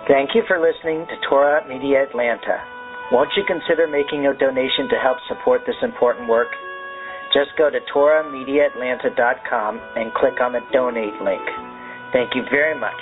Thank you for listening to Torah Media Atlanta. Won't you consider making a donation to help support this important work? Just go to TorahMediaAtlanta.com and click on the donate link. Thank you very much.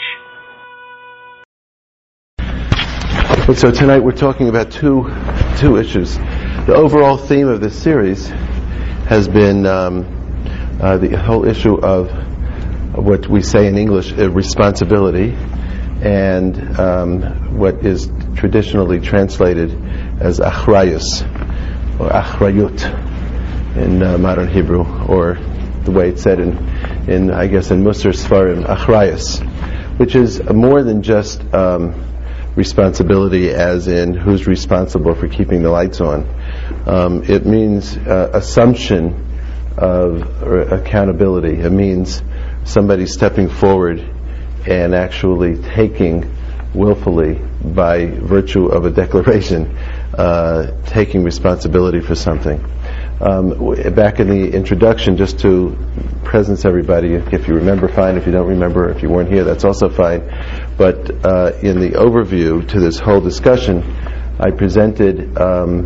So tonight we're talking about two issues. The overall theme of this series has been the whole issue of what we say in English, responsibility, and what is traditionally translated as achrayus or achrayut in modern Hebrew, or the way it's said in Musar Sfarim, achrayus, which is more than just responsibility as in who's responsible for keeping the lights on. It means assumption of accountability. It means somebody stepping forward and actually taking willfully, by virtue of a declaration, taking responsibility for something. Back in the introduction, just to presence everybody, if you remember, fine. If you don't remember, if you weren't here, that's also fine. But in the overview to this whole discussion, I presented,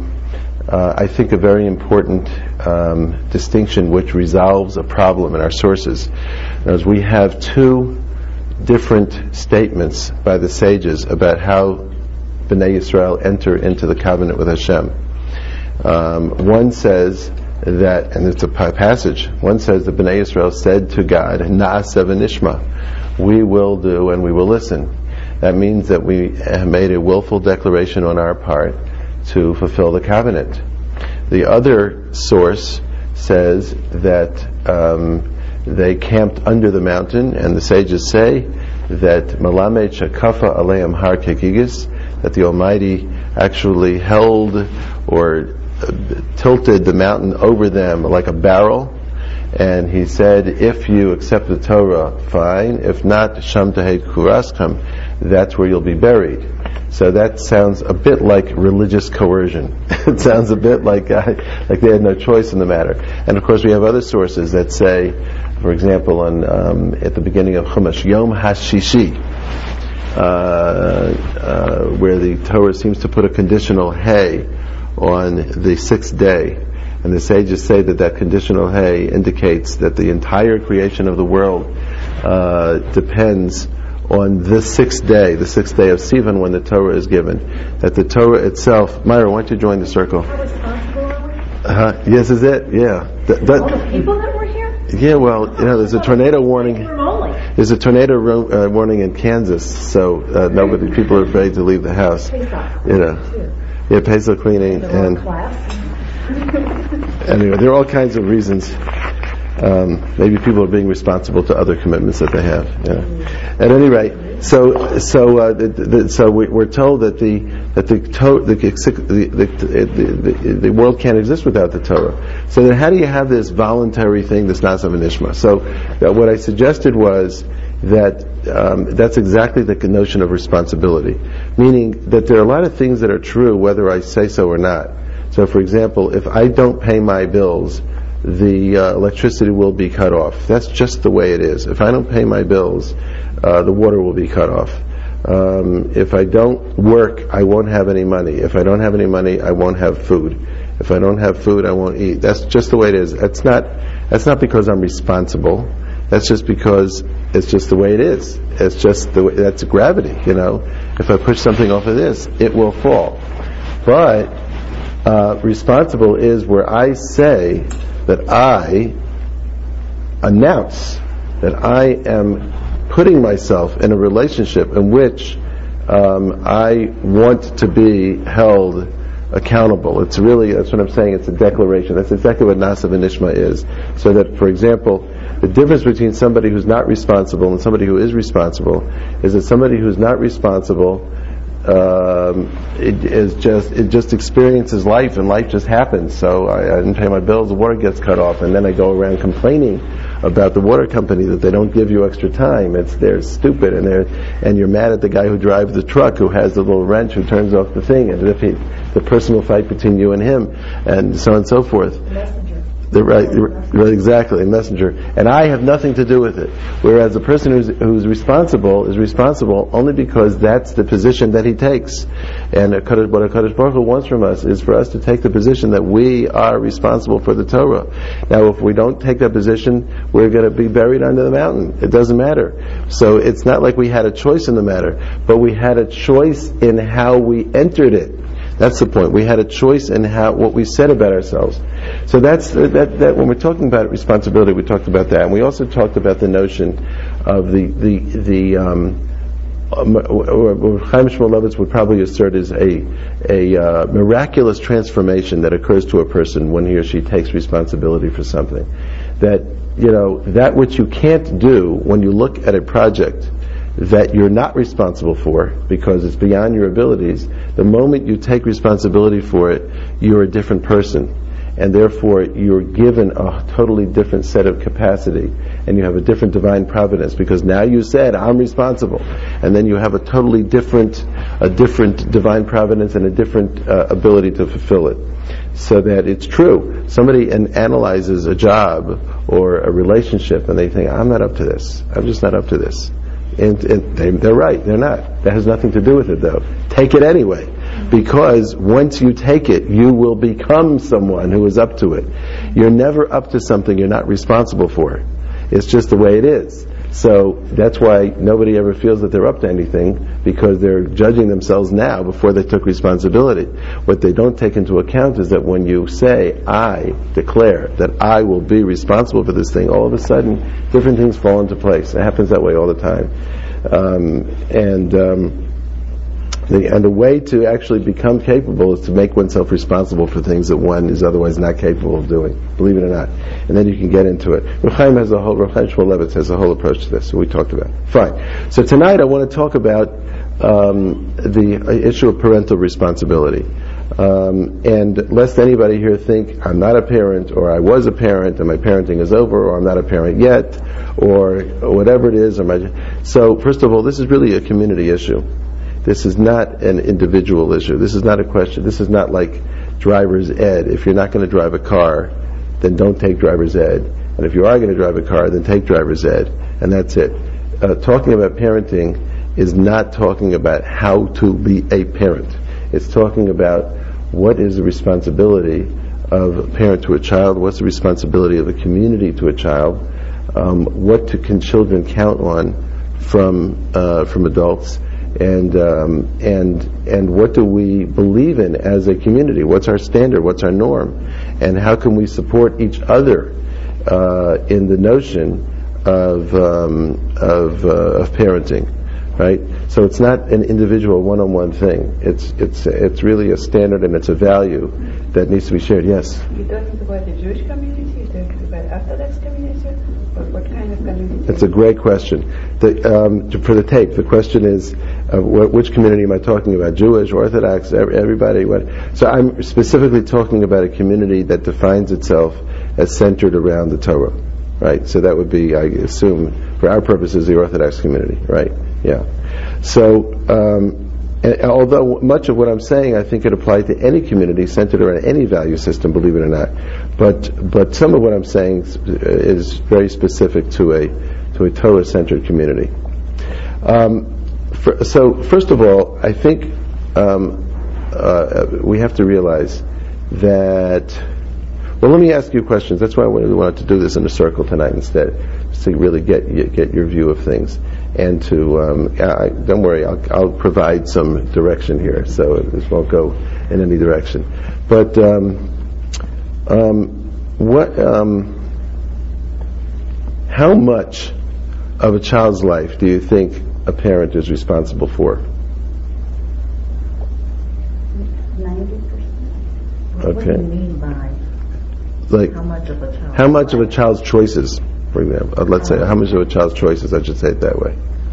I think, a very important distinction which resolves a problem in our sources. As we have two different statements by the sages about how Bnei Yisrael enter into the covenant with Hashem. One says that, and it's a passage, one says that Bnei Yisrael said to God, Na'aseh v'nishma, we will do and we will listen. That means that we have made a willful declaration on our part to fulfill the covenant. The other source says that they camped under the mountain, and the sages say that Malamed Shakafa Aleim Har Kekigis, that the Almighty actually held or tilted the mountain over them like a barrel, and He said, if you accept the Torah, fine. If not, Sham Tehei Kuraskam, that's where you'll be buried. So that sounds a bit like religious coercion. It sounds a bit like they had no choice in the matter. And of course we have other sources that say, for example, at the beginning of Chumash, Yom HaShishi, where the Torah seems to put a conditional hey on the sixth day. And the sages say that conditional hey indicates that the entire creation of the world depends on the sixth day of Sivan, when the Torah is given. That the Torah itself... Myra, why don't you join the circle? How responsible are we? Yes, is it? Yeah. All the people that were here? Yeah, well, there's a tornado warning. There's a tornado warning in Kansas, so people are afraid to leave the house. Yeah, Pesach cleaning, and anyway, there are all kinds of reasons. Maybe people are being responsible to other commitments that they have. Yeah. At any rate, so we're told that the world can't exist without the Torah. So then, how do you have this voluntary thing, this Na'aseh v'nishma? So what I suggested was that that's exactly the notion of responsibility, meaning that there are a lot of things that are true whether I say so or not. So, for example, if I don't pay my bills, the electricity will be cut off. That's just the way it is. If I don't pay my bills, the water will be cut off. If I don't work, I won't have any money. If I don't have any money, I won't have food. If I don't have food, I won't eat. That's just the way it is. That's not because I'm responsible. That's just because it's just the way it is. It's just the way, that's gravity, If I push something off of this, it will fall. But responsible is where I say that I announce that I am putting myself in a relationship in which I want to be held accountable. It's really, that's what I'm saying, it's a declaration. That's exactly what Na'aseh v'nishma is. So that, for example, the difference between somebody who's not responsible and somebody who is responsible is that somebody who's not responsible it just experiences life, and life just happens. So I didn't pay my bills, the water gets cut off, and then I go around complaining about the water company that they don't give you extra time. They're stupid, and you're mad at the guy who drives the truck, who has the little wrench, who turns off the thing, and if the personal fight between you and him, and so on and so forth. Right, exactly, a messenger. And I have nothing to do with it. Whereas the person who's responsible is responsible only because that's the position that he takes. And what HaKadosh Baruch Hu wants from us is for us to take the position that we are responsible for the Torah. Now, if we don't take that position, we're going to be buried under the mountain. It doesn't matter. So it's not like we had a choice in the matter, but we had a choice in how we entered it. That's the point. We had a choice in what we said about ourselves. So that's that. When we're talking about responsibility, we talked about that, and we also talked about the notion of what Chaim Shmulevitz would probably assert is a miraculous transformation that occurs to a person when he or she takes responsibility for something. That which you can't do when you look at a project that you're not responsible for because it's beyond your abilities, the moment you take responsibility for it, you're a different person. And therefore, you're given a totally different set of capacity, and you have a different divine providence, because now you said, I'm responsible. And then you have a totally different divine providence and a different ability to fulfill it. So that it's true. Somebody analyzes a job or a relationship, and they think, I'm not up to this. I'm just not up to this. And they're right, they're not. That has nothing to do with it, though. Take it anyway, because once you take it, you will become someone who is up to it. You're never up to something you're not responsible for. It's just the way it is. So that's why nobody ever feels that they're up to anything, because they're judging themselves now before they took responsibility. What they don't take into account is that when you say, I declare that I will be responsible for this thing, all of a sudden different things fall into place. It happens that way all the time. And the way to actually become capable is to make oneself responsible for things that one is otherwise not capable of doing, believe it or not. And then you can get into it. Rav Chaim Shmulevitz has a whole approach to this, so we talked about it. Fine. So tonight I want to talk about the issue of parental responsibility. And lest anybody here think, I'm not a parent, or I was a parent, and my parenting is over, or I'm not a parent yet, or whatever it is. So first of all, this is really a community issue. This is not an individual issue. This is not a question. This is not like driver's ed. If you're not going to drive a car, then don't take driver's ed. And if you are going to drive a car, then take driver's ed. And that's it. Talking about parenting is not talking about how to be a parent. It's talking about what is the responsibility of a parent to a child, what's the responsibility of a community to a child, what can children count on from adults, and what do we believe in as a community? What's our standard? What's our norm? And how can we support each other in the notion of parenting? Right? So it's not an individual one-on-one thing. It's really a standard, and it's a value that needs to be shared. Yes? You're talking about the Jewish community? You're talking about Orthodox community? Or what kind of community? It's a great question. For the tape, the question is, which community am I talking about? Jewish, Orthodox, everybody? What? So I'm specifically talking about a community that defines itself as centered around the Torah. Right? So that would be, I assume, for our purposes, the Orthodox community. Right? Yeah. So, although much of what I'm saying, I think it applies to any community centered around any value system, believe it or not. But some of what I'm saying is very specific to a Torah-centered community. So, first of all, I think we have to realize that. Well, let me ask you questions. That's why I really wanted to do this in a circle tonight instead, just to really get your view of things. And to don't worry, I'll provide some direction here, so this won't go in any direction. But how much of a child's life do you think a parent is responsible for? 90%. Okay. What do you mean by how much of a child's choices, for example? Let's say how much of a child's choices. I should say it that way.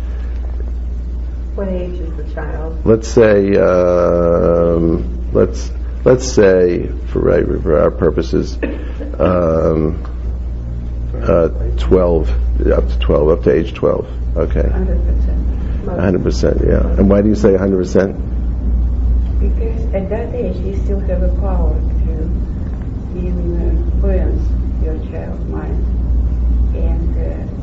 What age is the child? Let's say let's say for our purposes 12, up to age 12. Okay. 100%. 100%. Yeah. And why do you say 100%? Because at that age you still have a power to give influence your child's mind. And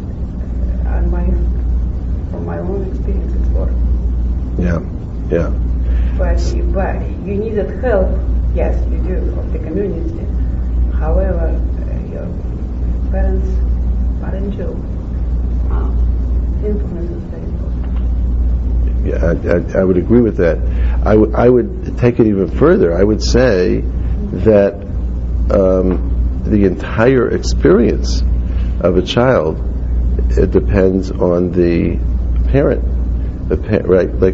from my own experience, it's worked. Yeah. But you needed help, yes, you do, of the community. However, your parents parental influence is very important. Yeah, I would agree with that. I would take it even further. I would say that the entire experience of a child, it depends on the parent. Right? Like,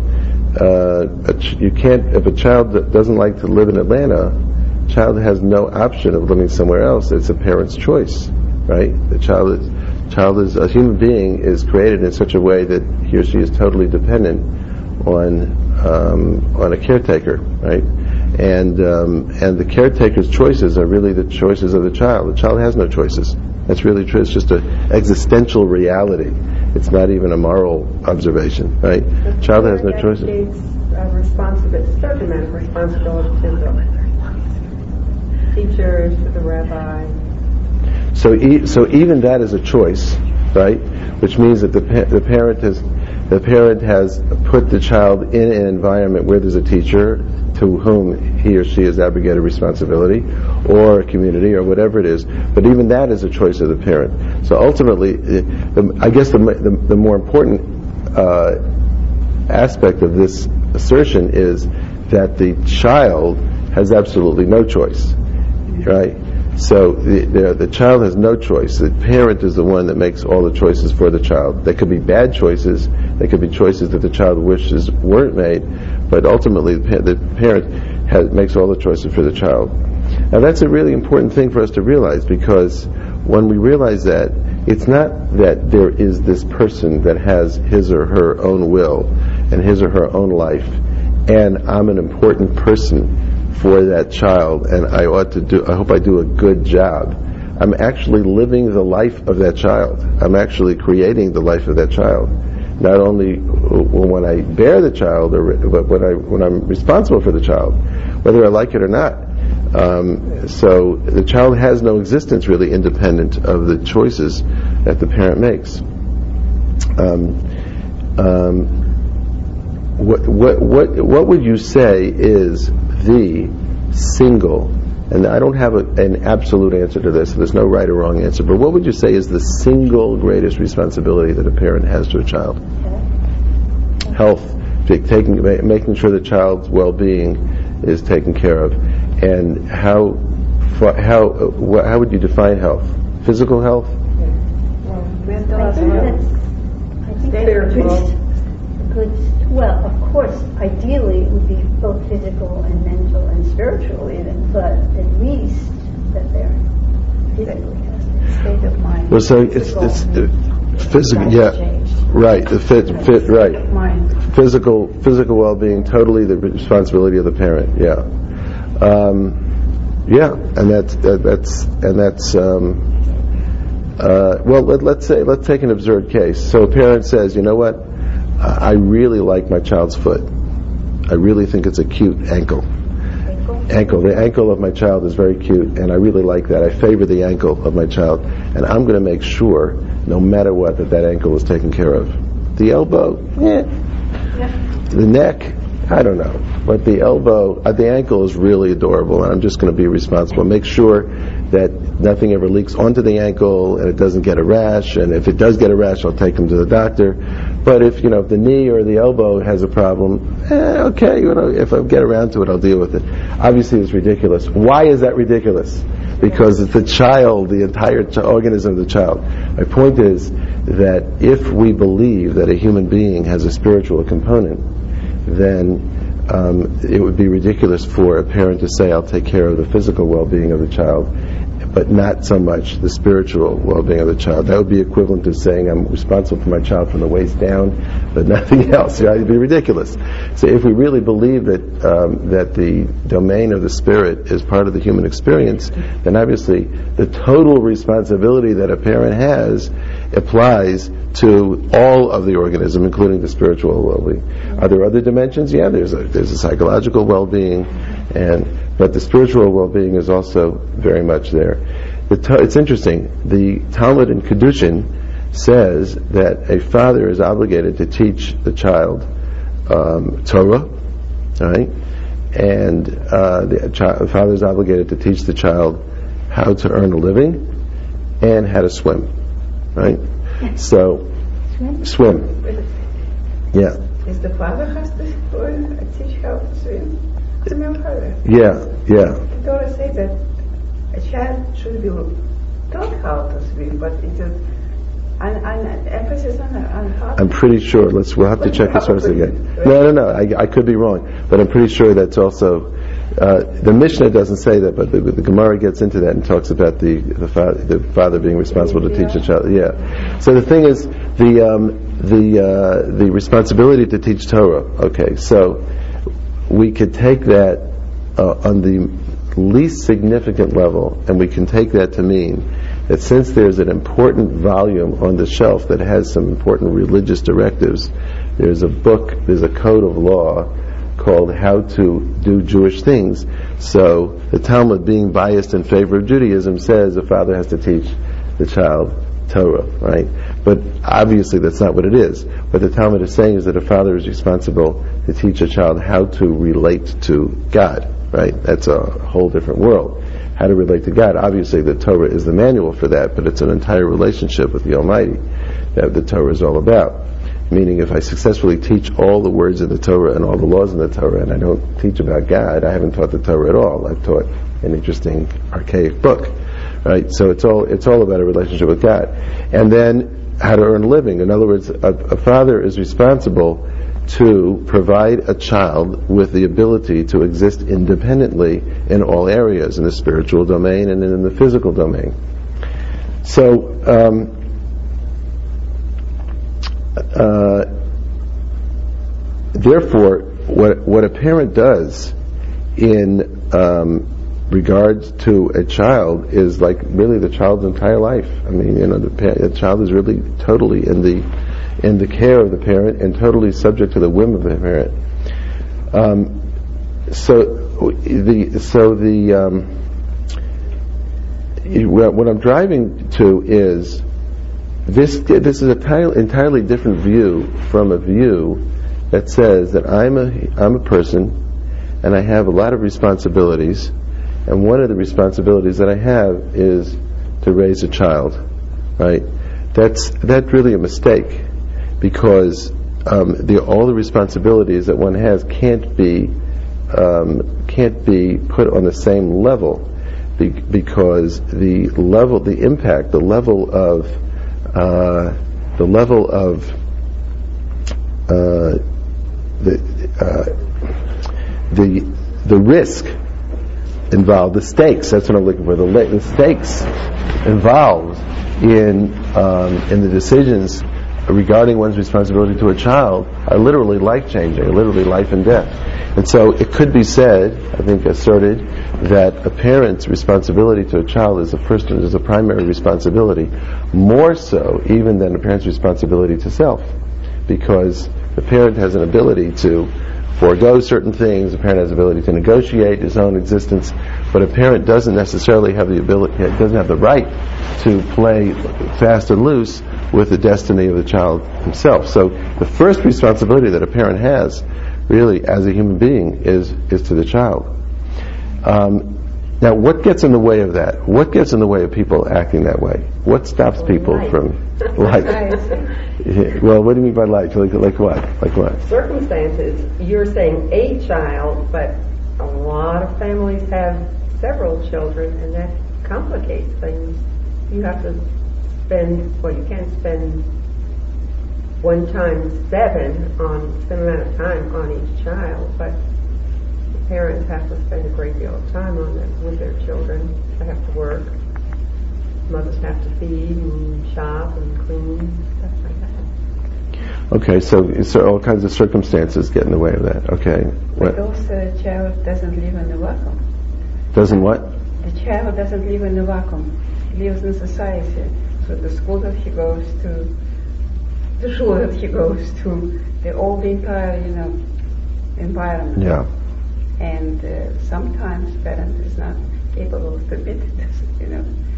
you can't, if a child doesn't like to live in Atlanta, child has no option of living somewhere else. It's a parent's choice, right? The child is a human being, is created in such a way that he or she is totally dependent on a caretaker, right? And the caretaker's choices are really the choices of the child. The child has no choices. That's really true. It's just an existential reality. It's not even a moral observation, right? The child has no choices. Certain amount of responsibility to the teachers, to the rabbi. So even that is a choice, right? Which means that the parent has put the child in an environment where there's a teacher to whom he or she has abrogated responsibility, or a community, or whatever it is. But even that is a choice of the parent. So ultimately, I guess the more important aspect of this assertion is that the child has absolutely no choice, right? So the child has no choice. The parent is the one that makes all the choices for the child. They could be bad choices. They could be choices that the child wishes weren't made. But ultimately, the parent makes all the choices for the child. Now that's a really important thing for us to realize, because when we realize that, it's not that there is this person that has his or her own will and his or her own life, and I'm an important person for that child, and I hope I do a good job. I'm actually living the life of that child. I'm actually creating the life of that child. Not only when I bear the child, but when I'm responsible for the child, whether I like it or not. So the child has no existence really independent of the choices that the parent makes. What would you say is the single, and I don't have an absolute answer to this, so there's no right or wrong answer, but what would you say is the single greatest responsibility that a parent has to a child? Health. Making sure the child's well-being is taken care of. And how would you define health? Physical health? Well, of course, ideally it would be both physical and mental and spiritual even, but at least that they're physically tested. State of mind. Well, so it's the physical, yeah, right. The right. Physical well-being, totally the responsibility of the parent. Yeah, and that's. Well, let's take an absurd case. So a parent says, you know what? I really like my child's foot. I really think it's a cute ankle. The ankle of my child is very cute, and I really like that. I favor the ankle of my child, and I'm going to make sure, no matter what, that ankle is taken care of. The elbow, The neck, I don't know. But the ankle is really adorable, and I'm just going to be responsible. Make sure that nothing ever leaks onto the ankle, and it doesn't get a rash, and if it does get a rash, I'll take them to the doctor. But if the knee or the elbow has a problem, okay, if I get around to it, I'll deal with it. Obviously, it's ridiculous. Why is that ridiculous? Because it's the child, the entire organism of the child. My point is that if we believe that a human being has a spiritual component, then it would be ridiculous for a parent to say, I'll take care of the physical well-being of the child, but not so much the spiritual well-being of the child. That would be equivalent to saying I'm responsible for my child from the waist down, but nothing else. Right? It'd be ridiculous. So if we really believe that the domain of the spirit is part of the human experience, then obviously the total responsibility that a parent has applies to all of the organism, including the spiritual well-being. Are there other dimensions? Yeah, there's a psychological well-being, but the spiritual well-being is also very much there. It's interesting. The Talmud in Kedushin says that a father is obligated to teach the child Torah, right? And the father is obligated to teach the child how to earn a living and how to swim, right? So, swim. Yeah. Is the father has to teach how to swim? I'm your father. Yeah. The Torah says that a child should be taught how to swim, but it's an emphasis on how. I'm pretty sure. We'll have to check the source again. No. I could be wrong, but I'm pretty sure that's also. The Mishnah doesn't say that, but the Gemara gets into that and talks about the father being responsible to teach the child. Yeah. So the thing is, the responsibility to teach Torah. Okay, so we could take that on the least significant level, and we can take that to mean that since there's an important volume on the shelf that has some important religious directives, there's a code of law called How to Do Jewish Things. So the Talmud, being biased in favor of Judaism, says a father has to teach the child Torah, right? But obviously that's not what it is. What the Talmud is saying is that a father is responsible to teach a child how to relate to God, right? That's a whole different world. How to relate to God. Obviously the Torah is the manual for that, but it's an entire relationship with the Almighty that the Torah is all about. Meaning, if I successfully teach all the words of the Torah and all the laws in the Torah, and I don't teach about God, I haven't taught the Torah at all. I've taught an interesting, archaic book, right? So it's all about a relationship with God. And then, how to earn a living. In other words, a father is responsible to provide a child with the ability to exist independently in all areas, in the spiritual domain and in the physical domain. So, therefore, what a parent does in regards to a child is like really the child's entire life. I mean, the child is really totally in the care of the parent and totally subject to the whim of the parent. What I'm driving to is this is an entirely different view from a view that says that I'm a person and I have a lot of responsibilities, and one of the responsibilities that I have is to raise a child, right? That's really a mistake, because all the responsibilities that one has can't be put on the same level, because the risk involved, the stakes, that's what I'm looking for, the stakes involved in the decisions regarding one's responsibility to a child are literally life-changing, literally life and death. And so it could be said, I think asserted, that a parent's responsibility to a child is a primary responsibility, more so even than a parent's responsibility to self, because the parent has an ability to forego certain things, a parent has the ability to negotiate his own existence, but a parent doesn't necessarily have doesn't have the right to play fast and loose with the destiny of the child himself. So the first responsibility that a parent has, really, as a human being, is to the child. Now, what gets in the way of that? What gets in the way of people acting that way? What stops people from life? Well, what do you mean by life? Like what? Like what? Circumstances. You're saying a child, but a lot of families have several children, and that complicates things. You have to you can't spend 1 times 7 on some amount of time on each child, but parents have to spend a great deal of time on them with their children. They have to work. Mothers have to feed and shop and clean, stuff like that. Okay, so all kinds of circumstances get in the way of that. Okay. But also the child doesn't live in a vacuum. Doesn't what? The child doesn't live in a vacuum. He lives in society. So the school that he goes to, the shul that he goes to, the entire, environment. Yeah. And sometimes parent is not capable of permitting this,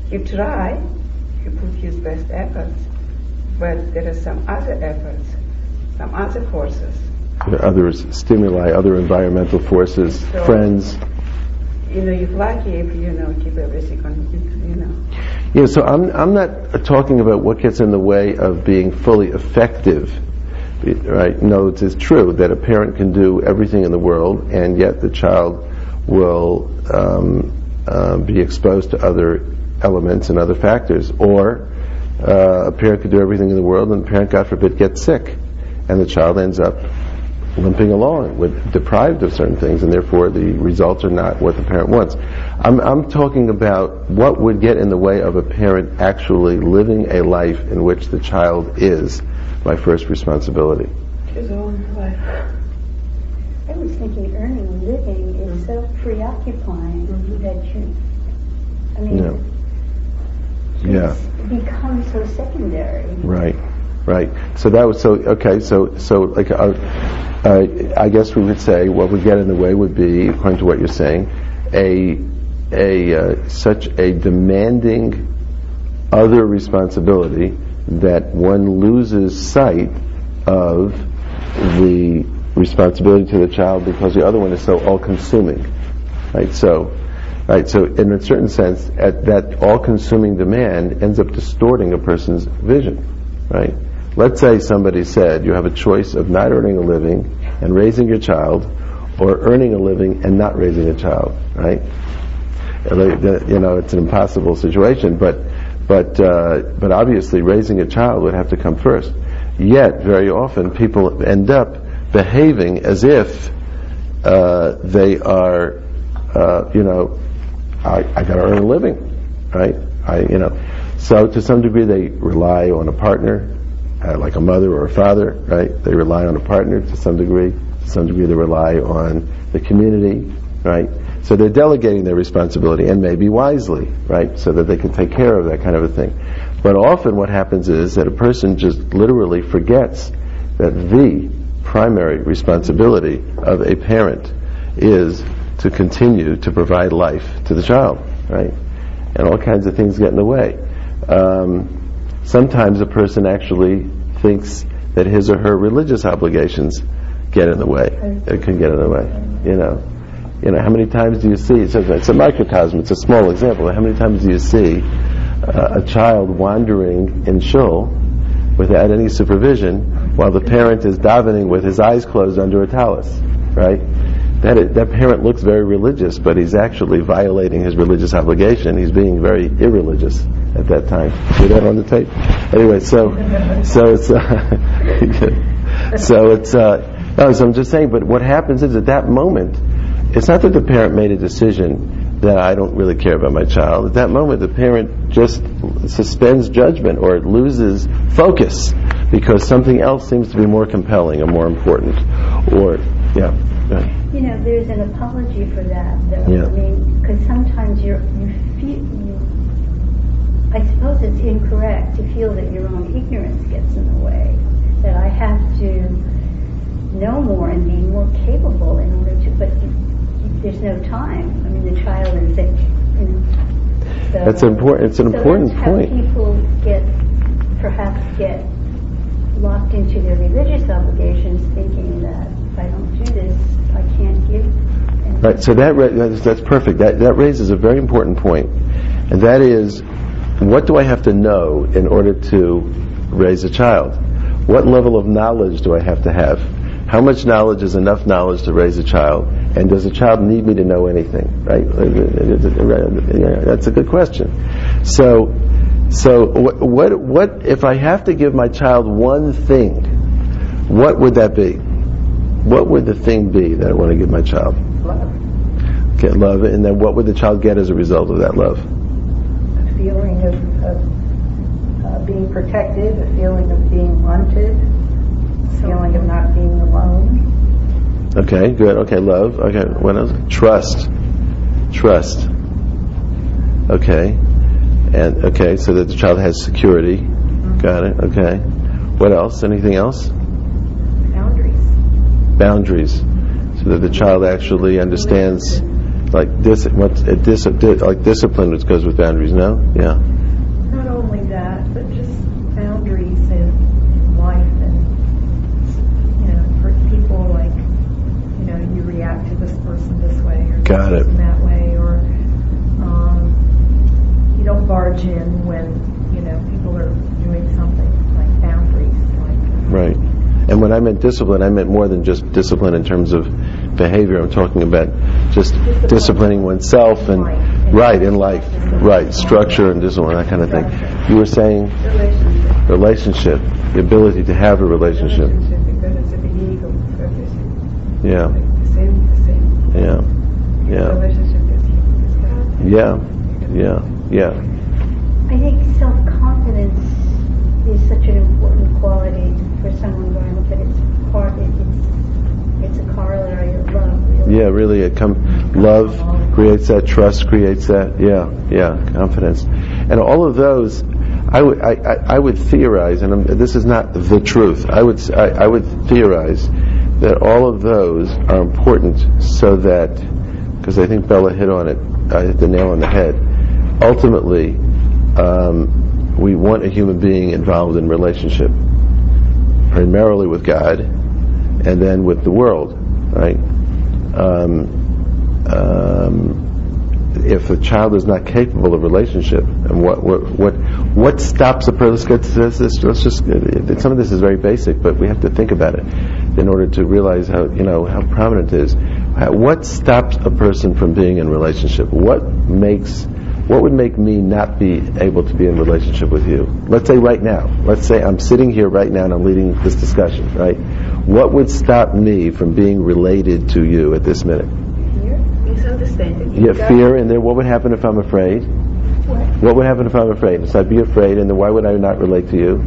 he try, he put his best efforts, but there are some other efforts, some other forces. There are other stimuli, other environmental forces, So, friends. You're lucky if keep everything on. Yeah, so I'm not talking about what gets in the way of being fully effective, right? No, it is true that a parent can do everything in the world, and yet the child will be exposed to other elements and other factors. Or a parent could do everything in the world, and the parent, God forbid, gets sick, and the child ends up limping along, deprived of certain things, and therefore the results are not what the parent wants. I'm talking about what would get in the way of a parent actually living a life in which the child is my first responsibility. His own life. I was thinking earning a living is so preoccupying that it becomes so secondary. Right. So that was I guess we would say what would get in the way would be, according to what you're saying, such a demanding other responsibility that one loses sight of the responsibility to the child because the other one is so all-consuming. Right. So in a certain sense, that all-consuming demand ends up distorting a person's vision. Right. Let's say somebody said you have a choice of not earning a living and raising your child, or earning a living and not raising a child, right? It's an impossible situation, but obviously raising a child would have to come first. Yet, very often, people end up behaving as if they are, I got to earn a living, right? So to some degree they rely on a partner, like a mother or a father, right? They rely on a partner to some degree. To some degree they rely on the community, right? So they're delegating their responsibility, and maybe wisely, right? So that they can take care of that kind of a thing. But often what happens is that a person just literally forgets that the primary responsibility of a parent is to continue to provide life to the child, right? And all kinds of things get in the way. Sometimes a person actually thinks that his or her religious obligations get in the way. It can get in the way. How many times do you see? It's a microcosm. It's a small example. How many times do you see a child wandering in shul without any supervision while the parent is davening with his eyes closed under a tallis, right? That parent looks very religious, but he's actually violating his religious obligation. He's being very irreligious at that time. See that on the tape? Anyway, so I'm just saying. But what happens is at that moment, it's not that the parent made a decision that I don't really care about my child. At that moment, the parent just suspends judgment or it loses focus because something else seems to be more compelling or more important. There's an apology for that, though. Yeah. I mean, because sometimes you feel, I suppose it's incorrect to feel that your own ignorance gets in the way, that I have to know more and be more capable in order to, but there's no time. I mean, the child is sick. So, that's important. It's an important that's point. How people perhaps get locked into their religious obligations, thinking that if I don't do this, I can't give. Right. So that's perfect. That raises a very important point, and that is, what do I have to know in order to raise a child? What level of knowledge do I have to have? How much knowledge is enough knowledge to raise a child? And does a child need me to know anything? Right? That's a good question. So what if I have to give my child one thing? What would that be? What would the thing be that I want to give my child? Love. Get love, and then what would the child get as a result of that love? A feeling of being protected, a feeling of being wanted, a feeling of not being alone. Okay, good. Okay, love. Okay, what else? Trust. Okay, and okay, so that the child has security. Mm-hmm. Got it. Okay. What else? Anything else? Boundaries, so that the child actually understands like like discipline, which goes with boundaries. No, yeah. Not only that, but just boundaries in life, and for people like you react to this person this way or Got this it. person that way, or you don't barge in when people are doing something, like boundaries, Right. And when I meant discipline, I meant more than just discipline in terms of behavior. I'm talking about just disciplining oneself and in life, right, structure and discipline, that kind of thing. You were saying relationship, the ability to have a relationship. Because it's a big ego for everything. Yeah. The same. Yeah. Yeah. Relationship is God. Yeah. I think self-confidence is such an important quality for someone going to look at it's a corollary of love, really. Yeah, really, love creates that, trust creates that, confidence. And all of those, I would theorize, and this is not the truth, I would theorize that all of those are important so that, because I think Bella hit on it, hit the nail on the head, ultimately, we want a human being involved in relationship, primarily with God, and then with the world, right? If a child is not capable of relationship, and what stops a person? Let's just some of this is very basic, but we have to think about it in order to realize how prominent it is. What stops a person from being in relationship? What would make me not be able to be in relationship with you? Let's say right now. Let's say I'm sitting here right now and I'm leading this discussion, right? What would stop me from being related to you at this minute? Fear, misunderstanding. Yeah, fear, and then what would happen if I'm afraid? What would happen if I'm afraid? So I'd be afraid, and then why would I not relate to you?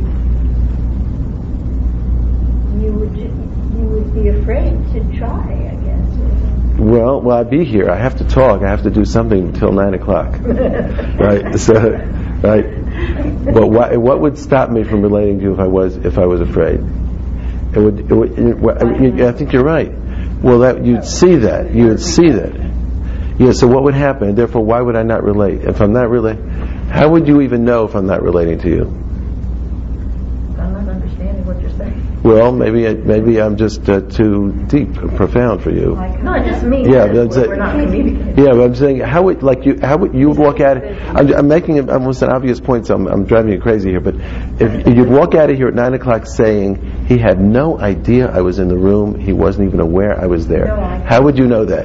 You would be afraid to try, I guess. Well, I'd be here. I have to talk. I have to do something until 9 o'clock. Right? So, right? But what would stop me from relating to you if I was afraid? I think you're right. Well, you'd see that. Yeah. So what would happen? And therefore, why would I not relate? If I'm not how would you even know if I'm not relating to you? I'm not understanding what you're saying. Well, maybe I'm just too deep, profound for you. No, I just mean Yeah, we're not communicating. Yeah, but I'm saying, how would you would walk out? I'm making almost an obvious point, so I'm driving you crazy here. But if you'd walk out of here at 9 o'clock saying he had no idea I was in the room, he wasn't even aware I was there. How would you know that?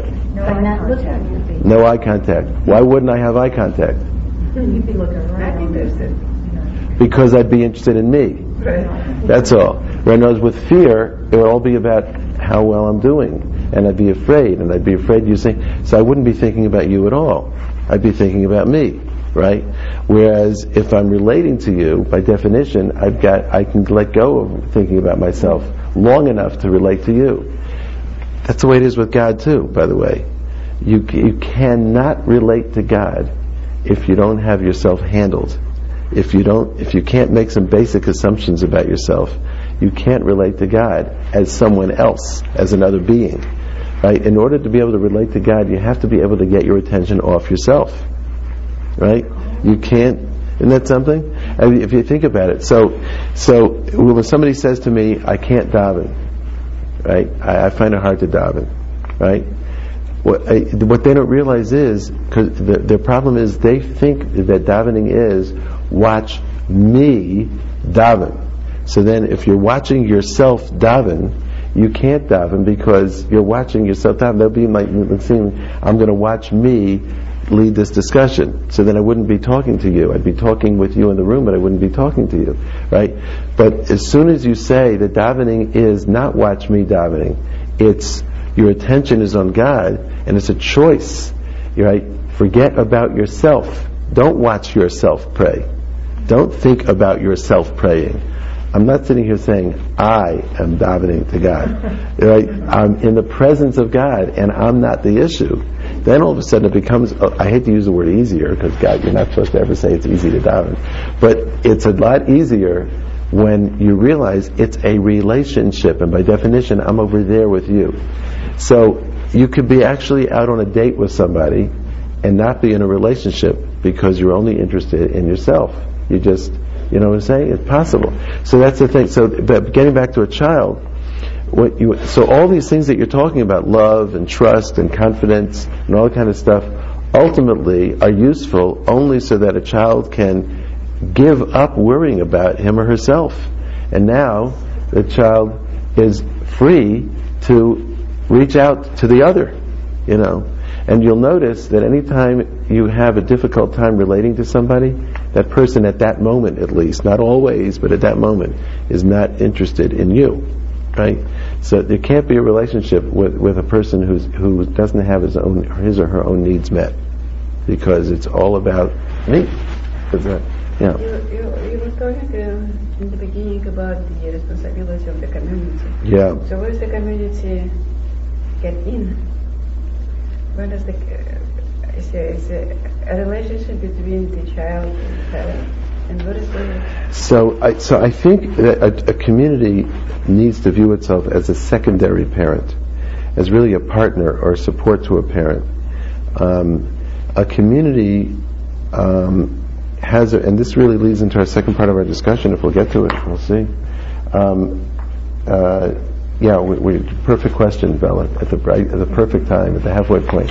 No eye contact. Why wouldn't I have eye contact? You'd be looking around. I think there's it. Because I'd be interested in me. Right. That's all. Whereas with fear, it would all be about how well I'm doing. And I'd be afraid. And I'd be afraid so I wouldn't be thinking about you at all. I'd be thinking about me. Right? Whereas if I'm relating to you, by definition, I can let go of thinking about myself long enough to relate to you. That's the way it is with God too, by the way. You cannot relate to God if you don't have yourself handled. If you can't make some basic assumptions about yourself, you can't relate to God as someone else, as another being. Right? In order to be able to relate to God, you have to be able to get your attention off yourself. Right? You can't. Isn't that something? I mean, if you think about it. So when somebody says to me, I can't daven, right? I find it hard to daven, right? What they don't realize is, because their problem is they think that davening is watch me daven. So then if you're watching yourself daven, you can't daven because you're watching yourself daven. They'll be like saying, I'm going to watch me lead this discussion. So then I wouldn't be talking to you. I'd be talking with you in the room, but I wouldn't be talking to you. Right? But as soon as you say that davening is not watch me davening, it's your attention is on God, and it's a choice. Right? Forget about yourself. Don't watch yourself pray. Don't think about yourself praying. I'm not sitting here saying, I am davening to God. Right? I'm in the presence of God, and I'm not the issue. Then all of a sudden it becomes, I hate to use the word easier, because God, you're not supposed to ever say it's easy to daven. But it's a lot easier when you realize it's a relationship, and by definition, I'm over there with you. So you could be actually out on a date with somebody and not be in a relationship because you're only interested in yourself. You just, you know what I'm saying? It's possible. So that's the thing. So, but getting back to a child, so all these things that you're talking about, love and trust and confidence and all that kind of stuff, ultimately are useful only so that a child can give up worrying about him or herself. And now the child is free to reach out to the other, you know. And you'll notice that anytime you have a difficult time relating to somebody, that person at that moment at least, not always, but at that moment, is not interested in you, right? So there can't be a relationship with a person who doesn't have his or her own needs met, because it's all about me. Yeah. You were talking in the beginning about the responsibility of the community. Yeah. So where does the community get in? Where does is a relationship between the child and parent, and what is the... So I think that a community needs to view itself as a secondary parent, as really a partner or support to a parent. A community has, and this really leads into our second part of our discussion. If we'll get to it, we'll see. Perfect question, Bella. At the perfect time, at the halfway point.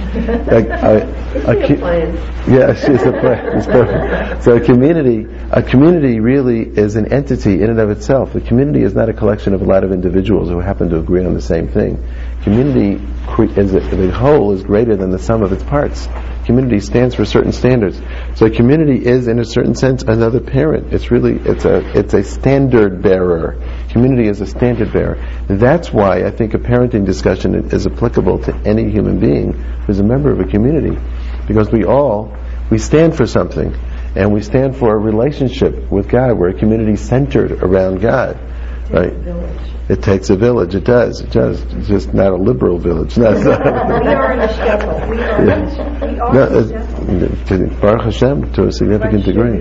She's a plan. It's perfect. So a community really is an entity in and of itself. The community is not a collection of a lot of individuals who happen to agree on the same thing. Community the whole is greater than the sum of its parts. Community stands for certain standards. So a community is, in a certain sense, another parent. It's a standard bearer. Community is a standard bearer. That's why I think a parenting discussion is applicable to any human being who's a member of a community, because we stand for something, and we stand for a relationship with God. We're a community centered around God. Right? It takes a village. It does. It's just not a liberal village. We are in a shtetl. We are Baruch Hashem, to a significant degree.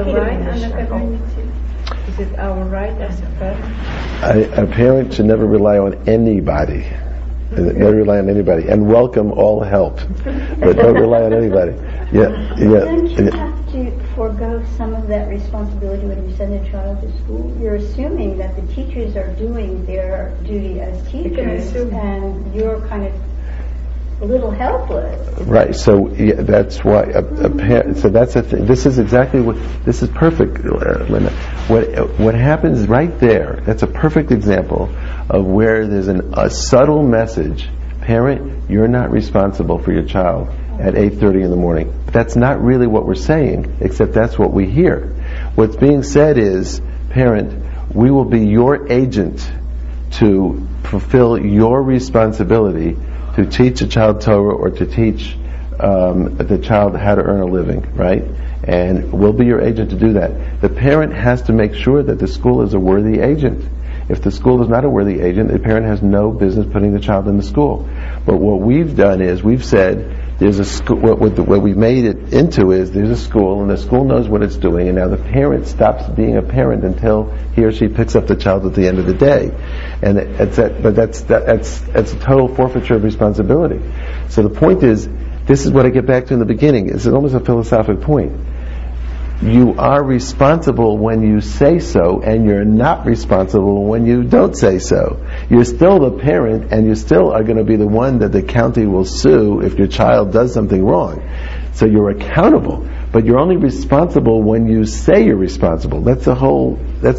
Is it our right as a parent? A parent should never rely on anybody. Never rely on anybody, and welcome all help, but don't rely on anybody. Don't you have to forego some of that responsibility when you send a child to school? You're assuming that the teachers are doing their duty as teachers, and you're kind of a little helpless. Right. So that's why a parent. So that's a thing. This is exactly this is perfect. What happens right there? That's a perfect example of where there's a subtle message. Parent, you're not responsible for your child at 8:30 in the morning. That's not really what we're saying, except that's what we hear. What's being said is, parent, we will be your agent to fulfill your responsibility to teach a child Torah or to teach the child how to earn a living, right? And we'll be your agent to do that. The parent has to make sure that the school is a worthy agent. If the school is not a worthy agent, the parent has no business putting the child in the school. But what we've done is we've said there's a school. What we've made it into is there's a school, and the school knows what it's doing, and now the parent stops being a parent until he or she picks up the child at the end of the day, and that's a total forfeiture of responsibility. So the point is, this is what I get back to in the beginning. It's almost a philosophic point. You are responsible when you say so, and you're not responsible when you don't say so. You're still the parent, and you still are going to be the one that the county will sue if your child does something wrong. So you're accountable, but you're only responsible when you say you're responsible. That's the whole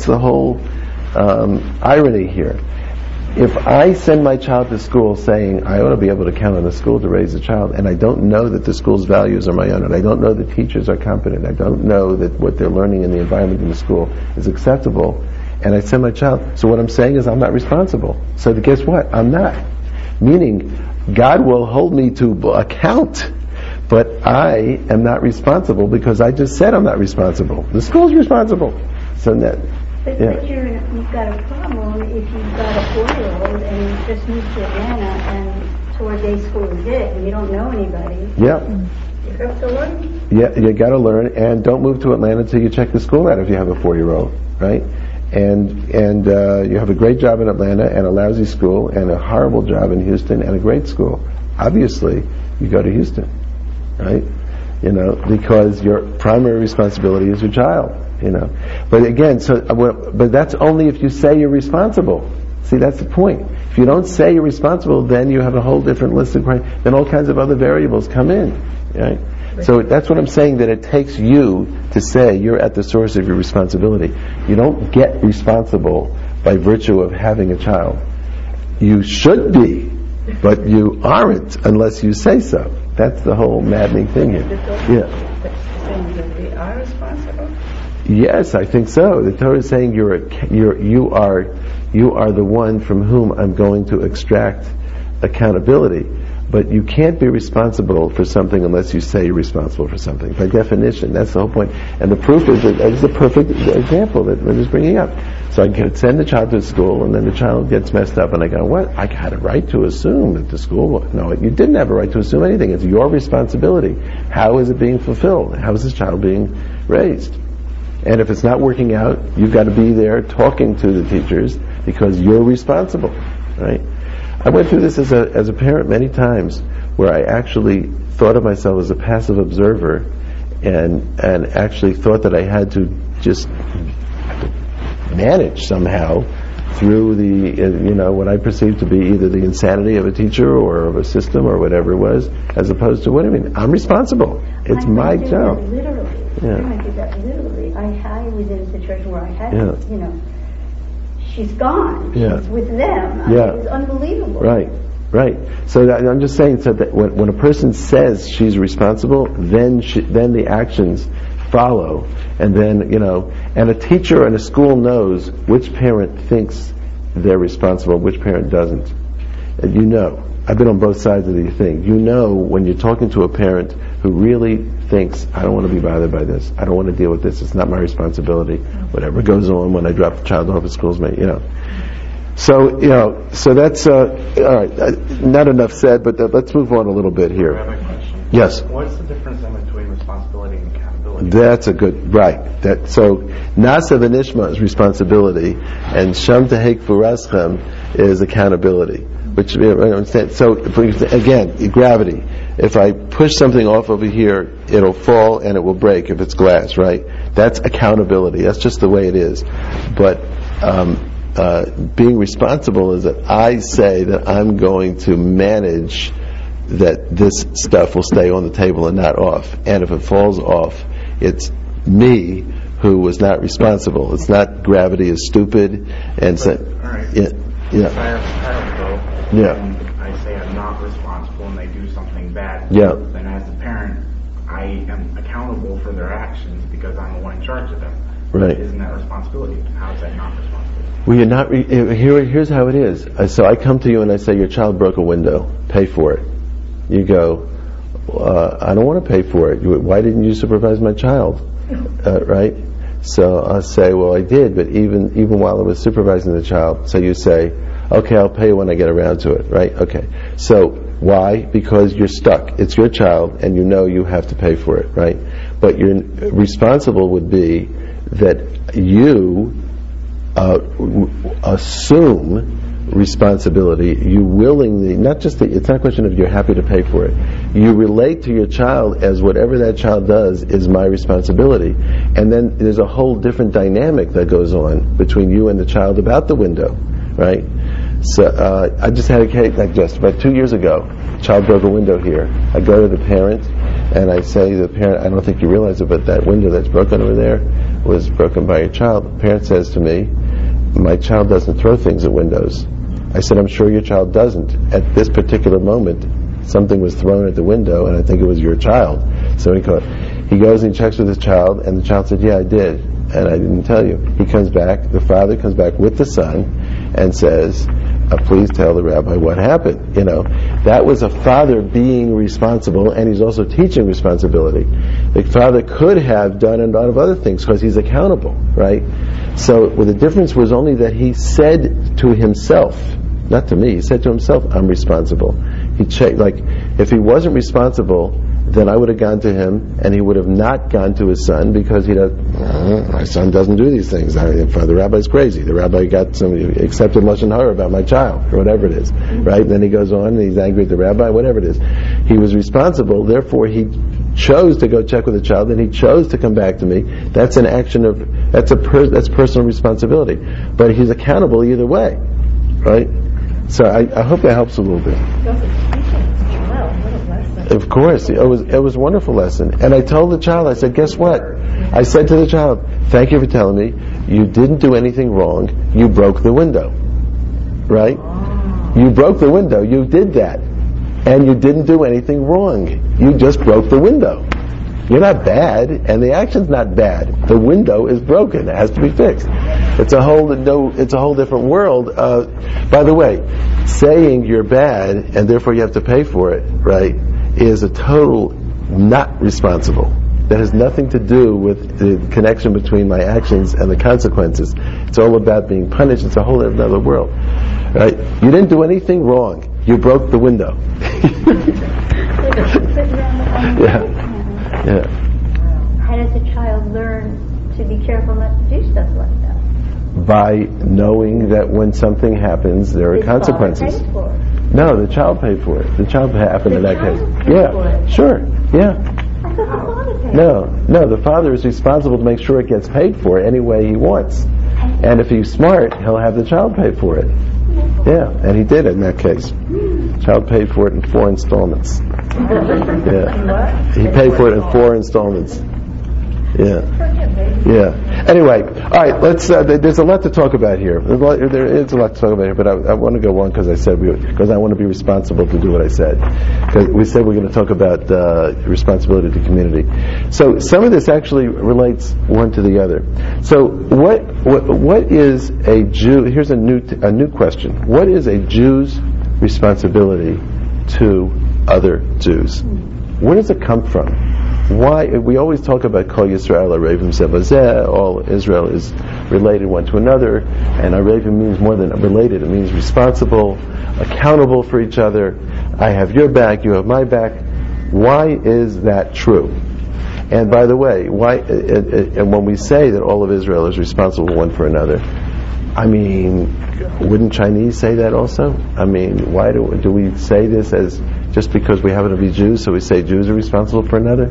irony here. If I send my child to school saying I ought to be able to count on the school to raise a child, and I don't know that the school's values are my own, and I don't know the teachers are competent, I don't know that what they're learning in the environment in the school is acceptable, and I send my child, so what I'm saying is I'm not responsible. So guess what? I'm not. Meaning, God will hold me to account, but I am not responsible because I just said I'm not responsible. The school's responsible. So that. But you've got a problem if you've got a 4-year-old and you just moved to Atlanta and Torah Day School is it, and you don't know anybody. Yeah. You have to learn. Yeah, you got to learn, and don't move to Atlanta until you check the school out if you have a 4-year-old, right? And you have a great job in Atlanta and a lousy school and a horrible job in Houston and a great school. obviously you go to Houston, right? Because your primary responsibility is your child, But again, but that's only if you say you're responsible. See, that's the point. If you don't say you're responsible, then you have a whole different list of crimes. Then all kinds of other variables come in, right? So that's what I'm saying, that it takes you to say you're at the source of your responsibility. You don't get responsible by virtue of having a child. You should be, but you aren't unless you say so. That's the whole maddening thing here. Saying that we are responsible? Yes, I think so. The Torah is saying you are the one from whom I'm going to extract accountability. But you can't be responsible for something unless you say you're responsible for something. By definition, that's the whole point. And the proof is that it's the perfect example that we're just bringing up. So I can send the child to school, and then the child gets messed up, and I go, what? I had a right to assume that the school... No, you didn't have a right to assume anything. It's your responsibility. How is it being fulfilled? How is this child being raised? And if it's not working out, you've got to be there talking to the teachers because you're responsible, right? I went through this as a parent many times, where I actually thought of myself as a passive observer, and actually thought that I had to just manage somehow through the what I perceived to be either the insanity of a teacher or of a system or whatever it was, as opposed to, what do you mean? I'm responsible. It's my job. I did that literally. I was in a situation where I had to, she's gone. Yeah. She's with them. It was unbelievable. Right. So I'm just saying, so that when a person says she's responsible, then the actions follow, and then and a teacher and a school knows which parent thinks they're responsible, which parent doesn't. And I've been on both sides of the thing. When you're talking to a parent who really thinks, I don't want to be bothered by this, I don't want to deal with this, it's not my responsibility, whatever goes on when I drop the child off at school, So that's all right. Not enough said, but let's move on a little bit here. I have a question. Yes. What's the difference in between responsibility and accountability? That's a good right. So Nasa v'nishma is responsibility, and Sham tehek v'raschem is accountability. Which so again, gravity. If I push something off over here, it'll fall and it will break if it's glass, right? That's accountability. That's just the way it is. But being responsible is that I say that I'm going to manage that this stuff will stay on the table and not off. And if it falls off, it's me who was not responsible. It's not gravity is stupid. And so, if I have a child, and I say I'm not responsible and they do something bad, then as a parent, I am accountable for their actions because I'm the one in charge of them. Right. Isn't that responsibility? How is that not responsibility? Well, you're not. Here's how it is. So I come to you and I say, your child broke a window. Pay for it. You go, I don't want to pay for it. Why didn't you supervise my child? Right? So I'll say, well, I did, but even while I was supervising the child, so you say, okay, I'll pay when I get around to it, right? Okay. So why? Because you're stuck. It's your child, and you have to pay for it, right? But you're responsible would be that you assume responsibility. You willingly, it's not a question of you're happy to pay for it. You relate to your child as whatever that child does is my responsibility. And then there's a whole different dynamic that goes on between you and the child about the window, right? So I just had a case, about 2 years ago, a child broke a window here. I go to the parent and I say to the parent, I don't think you realize it, but that window that's broken over there was broken by your child. The parent says to me, my child doesn't throw things at windows. I said, I'm sure your child doesn't. At this particular moment, something was thrown at the window, and I think it was your child. So he goes and he checks with his child, and the child said, yeah, I did, and I didn't tell you. He comes back, the father comes back with the son, and says, please tell the rabbi what happened. That was a father being responsible, and he's also teaching responsibility. The father could have done a lot of other things because he's accountable, right? So the difference was only that he said to himself, not to me, he said to himself, I'm responsible. He checked, if he wasn't responsible, then I would have gone to him, and he would have not gone to his son because he does. My son doesn't do these things. The rabbi's crazy. The rabbi got some accepted lashon hara about my child, or whatever it is, right? And then he goes on, and he's angry at the rabbi, whatever it is. He was responsible. Therefore, he chose to go check with the child, and he chose to come back to me. That's an action of that's personal responsibility. But he's accountable either way, right? So I hope that helps a little bit. Of course, it was a wonderful lesson. And I told the child, I said, guess what? I said to the child, thank you for telling me you didn't do anything wrong. You broke the window, right? You broke the window. You did that, and you didn't do anything wrong. You just broke the window. You're not bad, and the action's not bad. The window is broken. It has to be fixed. It's a whole different world. By the way, saying you're bad and therefore you have to pay for it, right, is a total not responsible. That has nothing to do with the connection between my actions and the consequences. It's all about being punished. It's a whole other world, right? You didn't do anything wrong. You broke the window. Yeah. How does a child learn to be careful not to do stuff like that? By knowing that when something happens, there are consequences. Paid for it. No, the child paid for it. The child happened in that case. Yeah, sure. Yeah. I thought the father paid. No, the father is responsible to make sure it gets paid for any way he wants. And if he's smart, he'll have the child pay for it. Yeah, and he did in that case. Child paid for it in 4 installments. Yeah. He paid for it in 4 installments. Yeah. Anyway, all right. Let's. There's a lot to talk about here. There is a lot to talk about here, but I want to go on because I want to be responsible to do what I said. Because we said we're going to talk about responsibility to community. So some of this actually relates one to the other. So what is a Jew? Here's a new question. What is a Jew's responsibility to other Jews? Where does it come from? Why we always talk about Kol Yisrael Arevim Zeh, all Israel is related one to another, and Arevim means more than related. It means responsible, accountable for each other. I have your back, you have my back. Why is that true? And by the way, why? And when we say that all of Israel is responsible one for another, I mean, wouldn't Chinese say that also? I mean, why do we say this as just because we happen to be Jews, so we say Jews are responsible for another?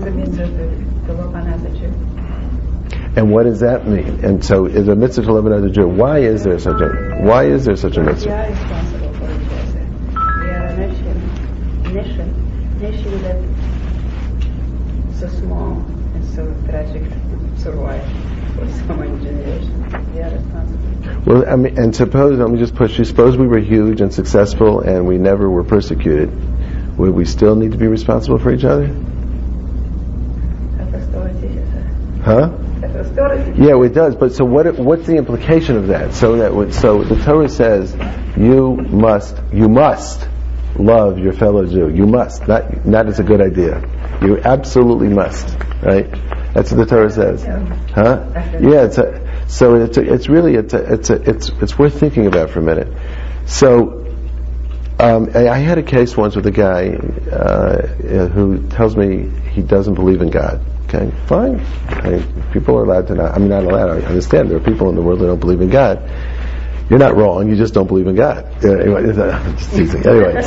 And what does that mean? And so, is a mitzvah to love another Jew? Why is there such a mitzvah? We are responsible for each other. We are a nation that so small and so tragic to survive for so many generations. We are responsible. Well, I mean, and suppose we were huge and successful and we never were persecuted, would we still need to be responsible for each other? Huh? Yeah, it does. But so what's the implication of that? So the Torah says you must love your fellow Jew. You must. Not as a good idea. You absolutely must. Right? That's what the Torah says. Huh? Yeah. It's worth thinking about for a minute. So I had a case once with a guy who tells me he doesn't believe in God. Okay, fine. People are allowed to not. I mean, not allowed. I understand there are people in the world that don't believe in God. You're not wrong. You just don't believe in God. Anyway, just teasing. Anyway,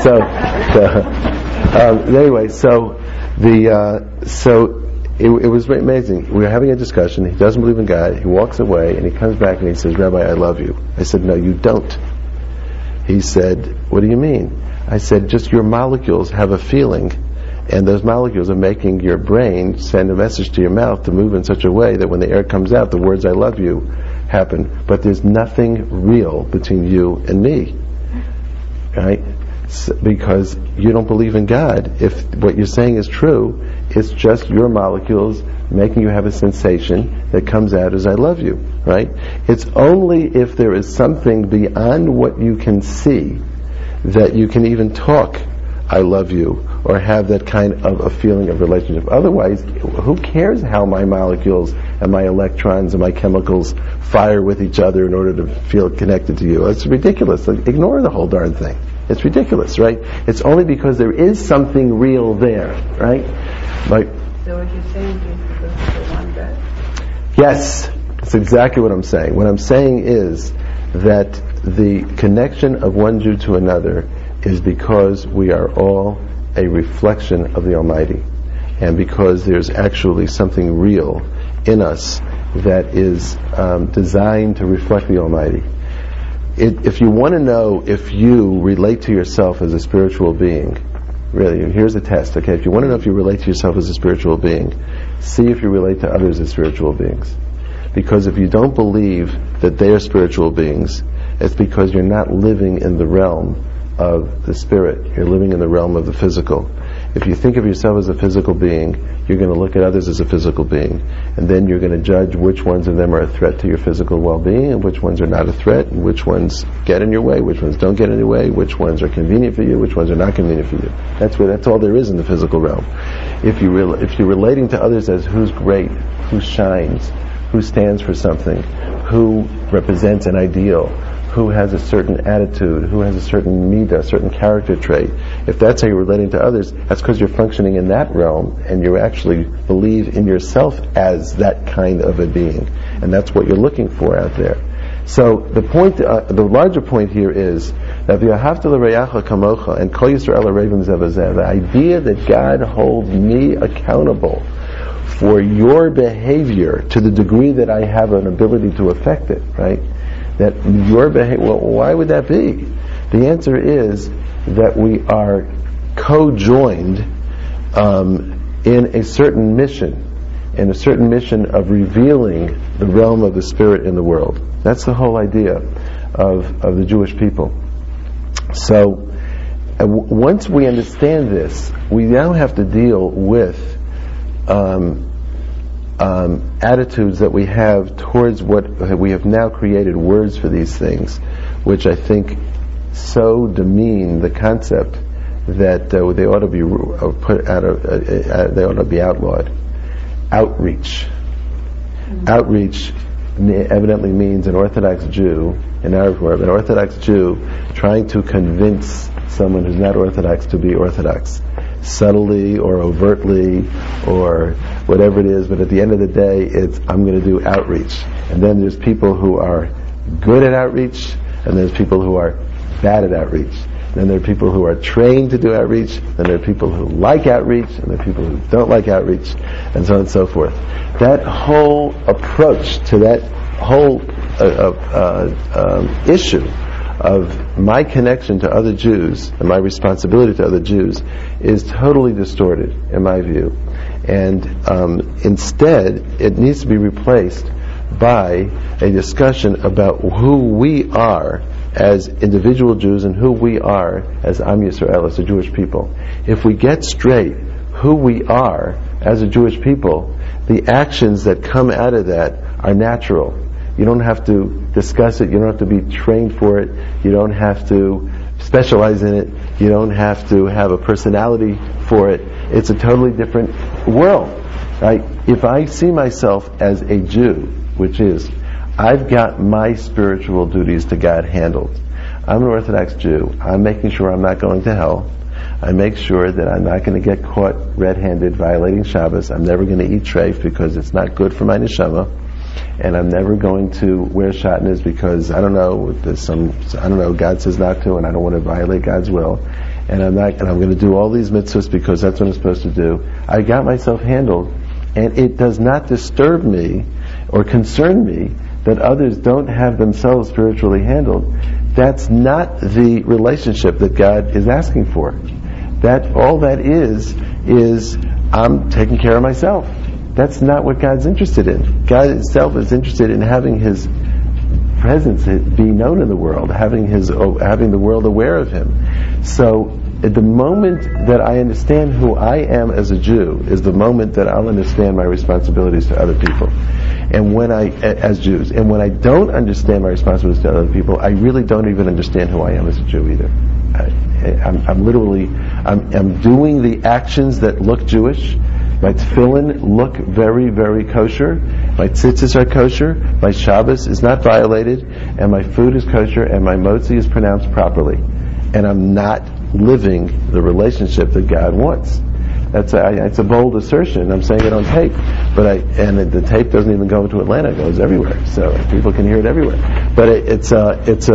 it was amazing. We were having a discussion. He doesn't believe in God. He walks away and he comes back and he says, "Rabbi, I love you." I said, "No, you don't." He said, "What do you mean?" I said, "Just your molecules have a feeling, and those molecules are making your brain send a message to your mouth to move in such a way that when the air comes out, the words 'I love you' happen. But there's nothing real between you and me, right? Because you don't believe in God. If what you're saying is true, it's just your molecules making you have a sensation that comes out as 'I love you,' right? It's only if there is something beyond what you can see that you can even talk 'I love you' or have that kind of a feeling of relationship. Otherwise, who cares how my molecules and my electrons and my chemicals fire with each other in order to feel connected to you? It's ridiculous. Ignore the whole darn thing. It's ridiculous, right? It's only because there is something real there, right? Like, so what you're saying is because of the one that... Yes, that's exactly what I'm saying. What I'm saying is that the connection of one Jew to another is because we are all a reflection of the Almighty, and because there's actually something real in us that is designed to reflect the Almighty. If you want to know if you relate to yourself as a spiritual being, really, here's a test, okay? If you want to know if you relate to yourself as a spiritual being, see if you relate to others as spiritual beings. Because if you don't believe that they are spiritual beings, it's because you're not living in the realm of the spirit. You're living in the realm of the physical. If you think of yourself as a physical being, you're going to look at others as a physical being. And then you're going to judge which ones of them are a threat to your physical well-being, and which ones are not a threat, and which ones get in your way, which ones don't get in your way, which ones are convenient for you, which ones are not convenient for you. That's all there is in the physical realm. If you're relating to others as who's great, who shines, who stands for something, who represents an ideal, who has a certain attitude, who has a certain midah, a certain character trait. If that's how you're relating to others, that's because you're functioning in that realm, and you actually believe in yourself as that kind of a being. And that's what you're looking for out there. So the point, the larger point here is that v'ahavta l'reyacha kamocha and kol Yisrael arevim zeh b'zeh, the idea that God holds me accountable for your behavior to the degree that I have an ability to affect it, right? That your behavior, well, why would that be? The answer is that we are co-joined in a certain mission of revealing the realm of the Spirit in the world. That's the whole idea of the Jewish people. So, once we understand this, we now have to deal with attitudes that we have towards what we have now created words for these things, which I think so demean the concept that they ought to be put out of, they ought to be outlawed. Outreach. Outreach evidently means an Orthodox Jew, in our word, an Orthodox Jew trying to convince someone who's not Orthodox to be Orthodox, subtly or overtly or whatever it is, but at the end of the day, it's I'm going to do outreach. And then there's people who are good at outreach, and there's people who are bad at outreach. Then there are people who are trained to do outreach, then there are people who like outreach, and there are people who don't like outreach, and so on and so forth. That whole approach to that whole issue of my connection to other Jews and my responsibility to other Jews is totally distorted, in my view. And instead, it needs to be replaced by a discussion about who we are as individual Jews and who we are as Am Yisrael, as a Jewish people. If we get straight who we are as a Jewish people, the actions that come out of that are natural. You don't have to discuss it, you don't have to be trained for it, you don't have to specialize in it, you don't have to have a personality for it. It's a totally different world, right? If I see myself as a Jew, which is, I've got my spiritual duties to God handled. I'm an Orthodox Jew. I'm making sure I'm not going to hell. I make sure that I'm not going to get caught red-handed violating Shabbos. I'm never going to eat treif because it's not good for my neshama. And I'm never going to wear shatnez because God says not to, and I don't want to violate God's will. And I'm going to do all these mitzvahs because that's what I'm supposed to do. I got myself handled, and it does not disturb me or concern me that others don't have themselves spiritually handled. That's not the relationship that God is asking for. That all that is I'm taking care of myself. That's not what God's interested in. God Himself is interested in having His presence be known in the world, having the world aware of Him. So, at the moment that I understand who I am as a Jew is the moment that I'll understand my responsibilities to other people. And as Jews, and when I don't understand my responsibilities to other people, I really don't even understand who I am as a Jew either. I'm doing the actions that look Jewish. My tefillin look very, very kosher. My tzitzis are kosher. My Shabbos is not violated. And my food is kosher. And my motzi is pronounced properly. and I'm not living the relationship that God wants. It's a bold assertion. I'm saying it on tape, and the tape doesn't even go to Atlanta; it goes everywhere, so people can hear it everywhere. But it's a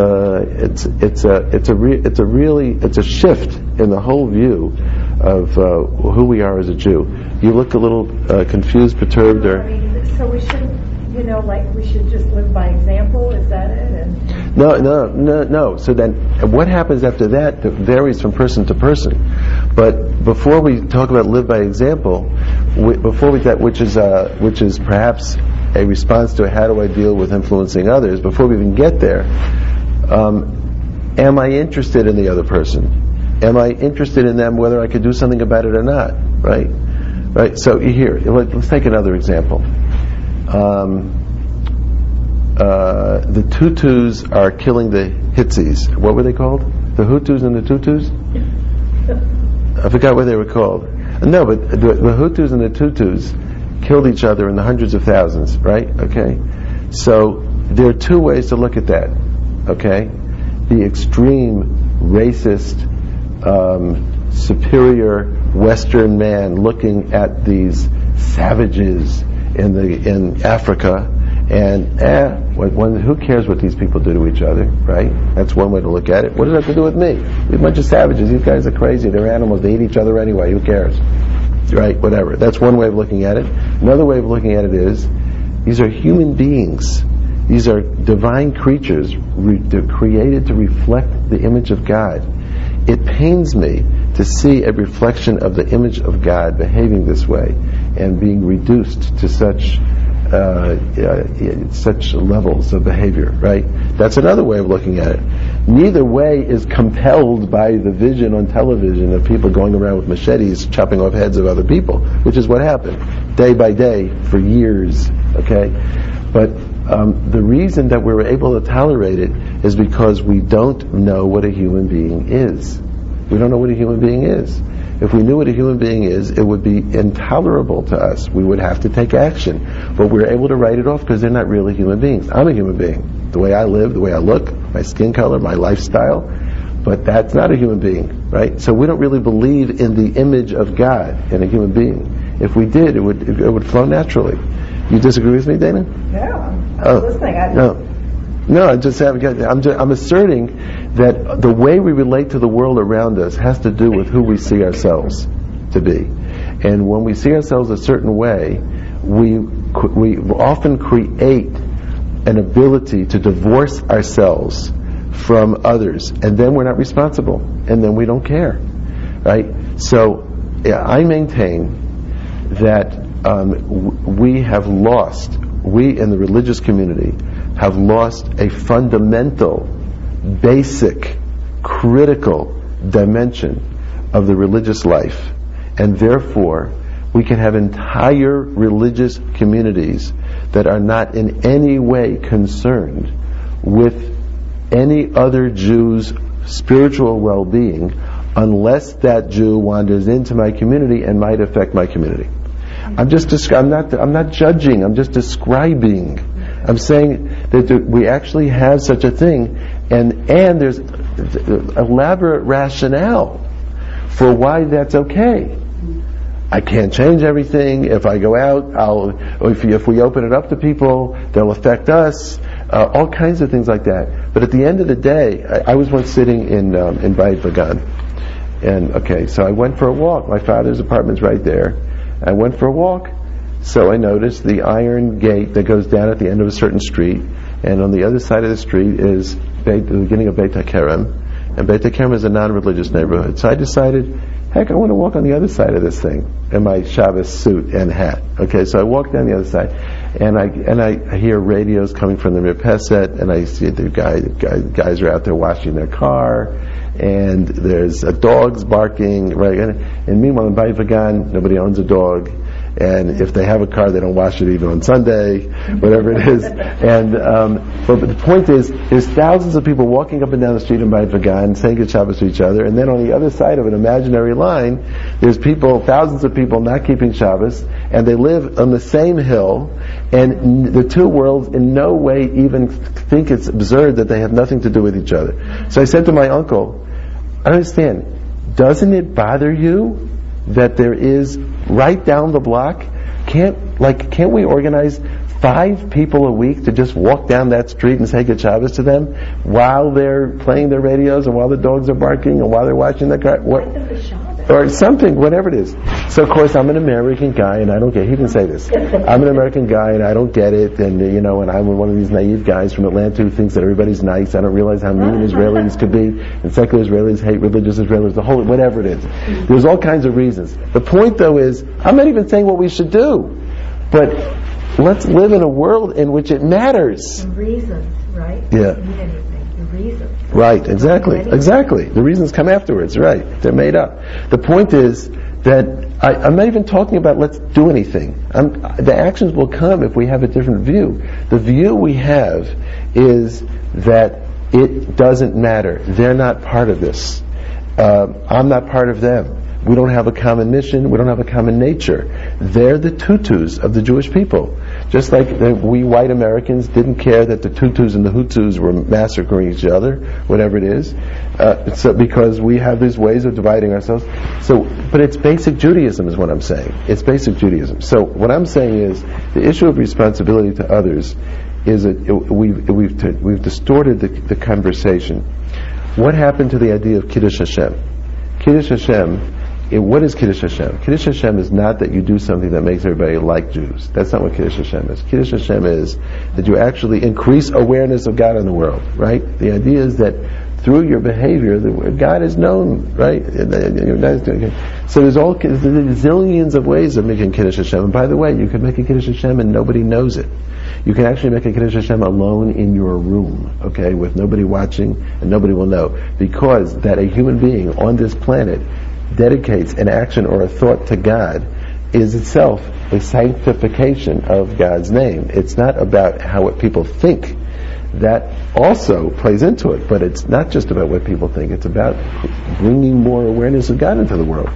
shift in the whole view of who we are as a Jew. You look a little confused, perturbed, or so we should, we should just live by example. Is that it? No. So then, what happens after that varies from person to person. But before we talk about live by example, which is perhaps a response to how do I deal with influencing others, before we even get there, am I interested in the other person? Am I interested in them whether I could do something about it or not? Right? So here, let's take another example. The Tutus are killing the Hitsis. What were they called? The Hutus and the Tutus? I forgot what they were called. No, but the Hutus and the Tutus killed each other in the hundreds of thousands, right? Okay. So there are two ways to look at that. Okay. The extreme racist, superior Western man looking at these savages in Africa, and who cares what these people do to each other, right? That's one way to look at it. What does that have to do with me? We're a bunch of savages. These guys are crazy. They're animals. They eat each other anyway. Who cares? Right? Whatever. That's one way of looking at it. Another way of looking at it is, these are human beings. These are divine creatures created to reflect the image of God. It pains me to see a reflection of the image of God behaving this way and being reduced to such levels of behavior, right? That's another way of looking at it. Neither way is compelled by the vision on television of people going around with machetes chopping off heads of other people, which is what happened day by day for years, okay? But the reason that we were able to tolerate it is because we don't know what a human being is. We don't know what a human being is. If we knew what a human being is, it would be intolerable to us. We would have to take action. But we're able to write it off because they're not really human beings. I'm a human being. The way I live, the way I look, my skin color, my lifestyle. But that's not a human being, right? So we don't really believe in the image of God in a human being. If we did, it would flow naturally. You disagree with me, Dana? Yeah, I'm listening. No, I'm asserting that the way we relate to the world around us has to do with who we see ourselves to be. And when we see ourselves a certain way, we often create an ability to divorce ourselves from others, and then we're not responsible, and then we don't care, right? So I maintain that we in the religious community have lost a fundamental, basic, critical dimension of the religious life, and therefore we can have entire religious communities that are not in any way concerned with any other Jew's spiritual well-being unless that Jew wanders into my community and might affect my community. I'm not judging, I'm just describing. I'm saying that we actually have such a thing, and there's elaborate rationale for why that's okay. I can't change everything. If I go out, if we open it up to people, they'll affect us. All kinds of things like that. But at the end of the day, I was once sitting in Bayit Vagan, and so I went for a walk. My father's apartment's right there. I went for a walk, so I noticed the iron gate that goes down at the end of a certain street, and on the other side of the street is the beginning of Beit HaKerem, and Beit HaKerem is a non-religious neighborhood. So I decided, heck, I want to walk on the other side of this thing in my Shabbos suit and hat. Okay, so I walk down the other side, and I hear radios coming from the Mirpeset, and I see the guys are out there washing their car, and there's dogs barking, right? And meanwhile in Bayit Vagan, nobody owns a dog, and if they have a car, they don't wash it even on Sunday, whatever it is. And but the point is, there's thousands of people walking up and down the street in Bayit Vagan saying good Shabbos to each other, and then on the other side of an imaginary line, there's thousands of people not keeping Shabbos, and they live on the same hill, and the two worlds in no way even think it's absurd that they have nothing to do with each other. So I said to my uncle, I don't understand. Doesn't it bother you that there is right down the block? Can't we organize 5 people a week to just walk down that street and say good Shabbos to them while they're playing their radios and while the dogs are barking and while they're watching the car? Or something, whatever it is. So of course I'm an American guy and I don't get it. He didn't say this. I'm an American guy and I don't get it, and and I'm one of these naive guys from Atlanta who thinks that everybody's nice. I don't realize how mean Israelis could be, and secular Israelis hate religious Israelis, the whole, whatever it is. There's all kinds of reasons. The point though is, I'm not even saying what we should do, but let's live in a world in which it matters. The reasons, right? Yeah. Don't need anything. The reasons. Right, exactly. The reasons come afterwards, right. They're made up. The point is that I'm not even talking about let's do anything. The actions will come if we have a different view. The view we have is that it doesn't matter. They're not part of this. I'm not part of them. We don't have a common mission. We don't have a common nature. They're the Tutus of the Jewish people. Just like we white Americans didn't care that the Tutus and the Hutus were massacring each other, whatever it is. Because we have these ways of dividing ourselves. But it's basic Judaism is what I'm saying. It's basic Judaism. So what I'm saying is the issue of responsibility to others is that we've distorted the conversation. What happened to the idea of Kiddush Hashem? Kiddush Hashem, what is Kiddush Hashem? Kiddush Hashem is not that you do something that makes everybody like Jews. That's not what Kiddush Hashem is. Kiddush Hashem is that you actually increase awareness of God in the world, right? The idea is that through your behavior, God is known, right? So there's zillions of ways of making Kiddush Hashem. And by the way, you can make a Kiddush Hashem and nobody knows it. You can actually make a Kiddush Hashem alone in your room, okay, with nobody watching and nobody will know. Because that a human being on this planet dedicates an action or a thought to God is itself a sanctification of God's name. It's not about what people think. That also plays into it, but it's not just about what people think. It's about bringing more awareness of God into the world.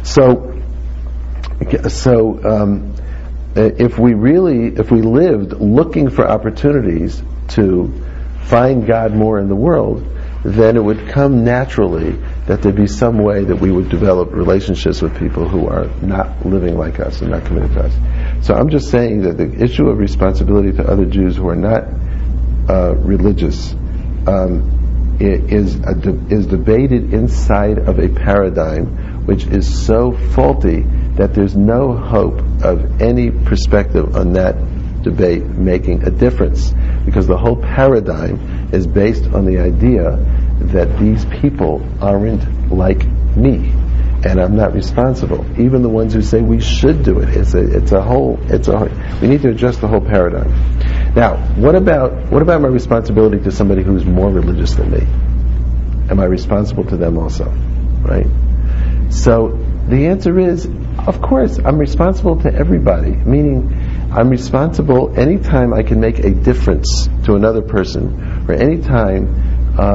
If we lived looking for opportunities to find God more in the world, then it would come naturally that there'd be some way that we would develop relationships with people who are not living like us and not committed to us. So I'm just saying that the issue of responsibility to other Jews who are not religious is debated inside of a paradigm which is so faulty that there's no hope of any perspective on that debate making a difference, because the whole paradigm is based on the idea that these people aren't like me and I'm not responsible. Even the ones who say we should do it, we need to adjust the whole paradigm. Now, what about my responsibility to somebody who's more religious than me? Am I responsible to them also? Right? So the answer is, of course, I'm responsible to everybody. Meaning, I'm responsible anytime I can make a difference to another person, or anytime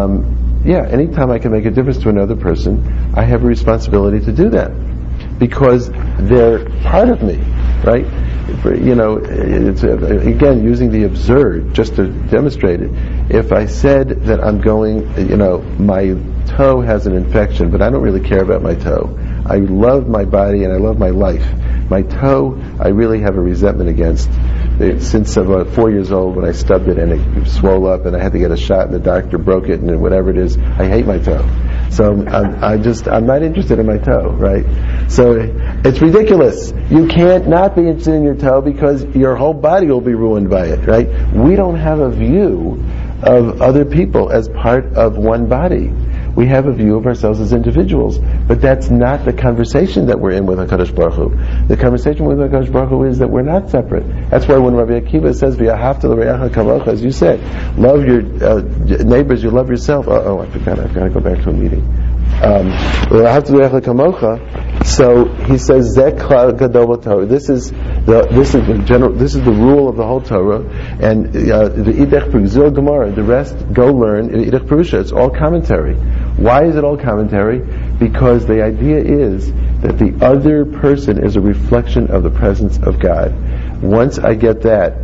I can make a difference to another person, I have a responsibility to do that. Because they're part of me, right? It's again using the absurd just to demonstrate it. If I said that I'm going, my toe has an infection, but I don't really care about my toe. I love my body and I love my life. My toe, I really have a resentment against. Since about 4 years old, when I stubbed it and it swelled up and I had to get a shot and the doctor broke it and whatever it is, I hate my toe. So I'm not interested in my toe, right? So it's ridiculous. You can't not be interested in your toe because your whole body will be ruined by it, right? We don't have a view of other people as part of one body. We have a view of ourselves as individuals, but that's not the conversation that we're in with HaKadosh Baruch Hu. The conversation with HaKadosh Baruch Hu is that we're not separate. That's why when Rabbi Akiva says, "V'ahavta l'reacha kamocha," as you said, love your neighbors, you love yourself. I forgot. I've got to go back to a meeting. V'ahavta l'reacha kamocha. So he says, "Zek klal gadol b'Torah." This is the rule of the whole Torah, and the Idech Peruzil Gemara. The rest, go learn Idech Perusha. It's all commentary. Why is it all commentary? Because the idea is that the other person is a reflection of the presence of God. Once I get that,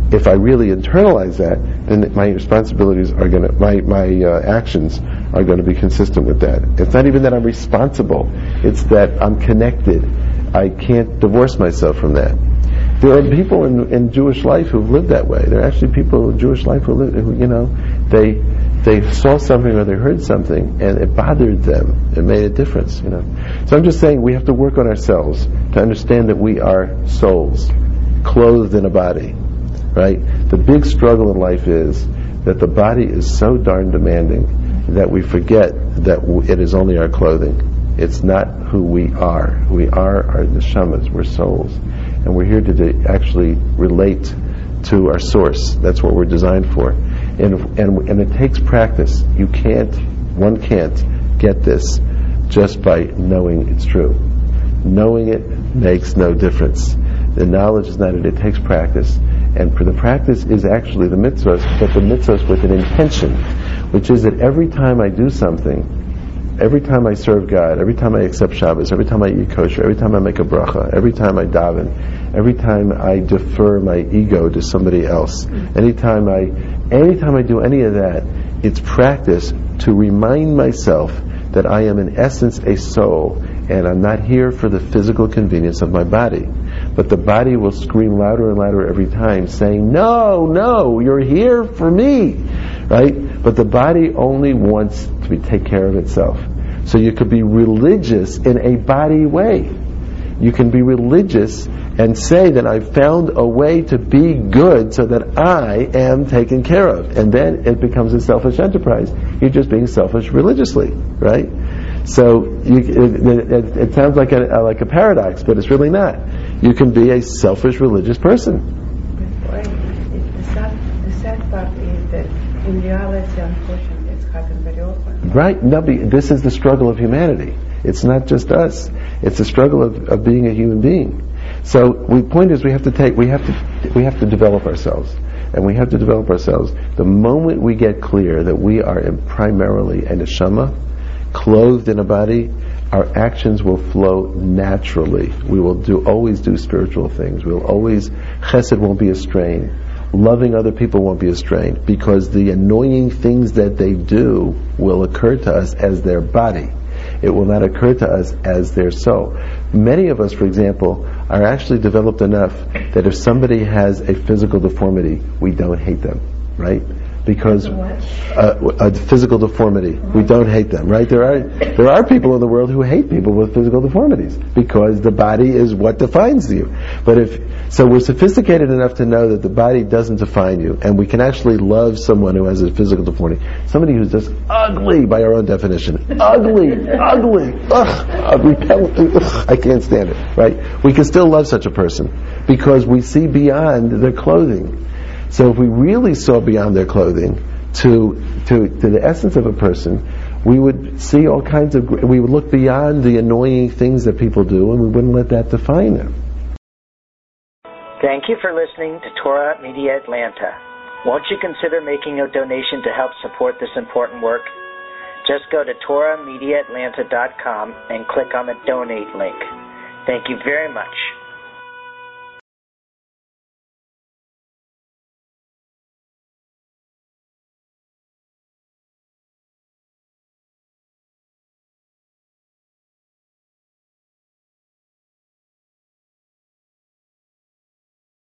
if I really internalize that, then my responsibilities are going to, my actions are going to be consistent with that. It's not even that I'm responsible, it's that I'm connected. I can't divorce myself from that. There are people in Jewish life who've lived that way. There are actually people in Jewish life who they saw something or they heard something and it bothered them. It made a difference, So I'm just saying we have to work on ourselves to understand that we are souls, clothed in a body, right? The big struggle in life is that the body is so darn demanding that we forget that it is only our clothing. It's not who we are. We are our neshamas. We're souls. And we're here to actually relate to our source. That's what we're designed for. And it takes practice. One can't get this just by knowing it's true. Knowing it makes no difference. The knowledge is not it takes practice. And for the practice is actually the mitzvahs, but the mitzvahs with an intention, which is that every time I do something, every time I serve God, every time I accept Shabbos, every time I eat kosher, every time I make a bracha, every time I daven, every time I defer my ego to somebody else, anytime I do any of that, it's practice to remind myself that I am in essence a soul, and I'm not here for the physical convenience of my body. But the body will scream louder and louder every time, saying, no, you're here for me, right? But the body only wants to take care of itself. So you could be religious in a body way. You can be religious and say that I've found a way to be good so that I am taken care of. And then it becomes a selfish enterprise. You're just being selfish religiously, right? So it sounds like a paradox, but it's really not. You can be a selfish religious person. The sad part is that in reality, unfortunately, it's happened very often. Right. No, this is the struggle of humanity. It's not just us. It's the struggle of being a human being. So the point is we have to develop ourselves. And we have to develop ourselves. The moment we get clear that we are primarily a neshama, clothed in a body, our actions will flow naturally. We will always do spiritual things. Chesed won't be a strain. Loving other people won't be a strain, because the annoying things that they do will occur to us as their body. It will not occur to us as their soul. Many of us, for example, are actually developed enough that if somebody has a physical deformity, we don't hate them, right? Because a physical deformity, we don't hate them, right? There are people in the world who hate people with physical deformities because the body is what defines you. So we're sophisticated enough to know that the body doesn't define you, and we can actually love someone who has a physical deformity. Somebody who's just ugly by our own definition, ugly, repellent, I can't stand it, right? We can still love such a person because we see beyond their clothing. So if we really saw beyond their clothing to the essence of a person, we would see we would look beyond the annoying things that people do, and we wouldn't let that define them. Thank you for listening to Torah Media Atlanta. Won't you consider making a donation to help support this important work? Just go to TorahMediaAtlanta.com and click on the donate link. Thank you very much.